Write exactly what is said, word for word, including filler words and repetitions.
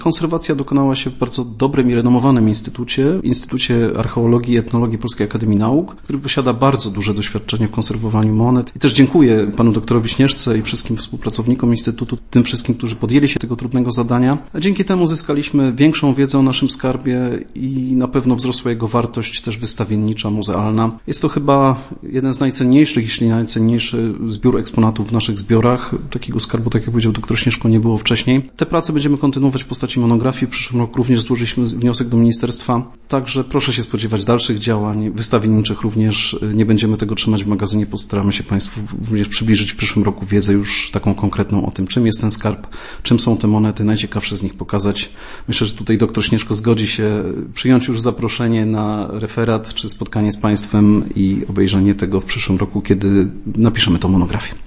Konserwacja dokonała się w bardzo dobrym i renomowanym instytucie, Instytucie Archeologii i Etnologii Polskiej Akademii Nauk, który posiada bardzo duże doświadczenie w konserwowaniu monet. I też dziękuję panu doktorowi Śnieżce i wszystkim współpracownikom Instytutu, tym wszystkim, którzy podjęli się tego trudnego zadania. A dzięki temu zyskaliśmy większą wiedzę o naszym skarbie i na pewno wzrosła jego wartość też wystawiennicza, muzealna. Jest to chyba jeden z najcenniejszych, jeśli najcenniejszy zbiór eksponatów w naszych zbiorach. Takiego skarbu, tak jak powiedział doktor Śnieżko, nie było wcześniej. Te prace będziemy kontynuować w postaci monografii. W przyszłym roku również złożyliśmy wniosek do ministerstwa. Także proszę się spodziewać dalszych działań wystawienniczych również. Nie będziemy tego trzymać w magazynie, postaramy się Państwu również przybliżyć w przyszłym roku wiedzę już taką konkretną o tym, czym jest ten skarb, czym są te monety, najciekawsze z nich pokazać. Myślę, że tutaj doktor Śnieżko zgodzi się przyjąć już zaproszenie na referat czy spotkanie z Państwem i obejrzenie tego w przyszłym roku, kiedy napiszemy tą monografię.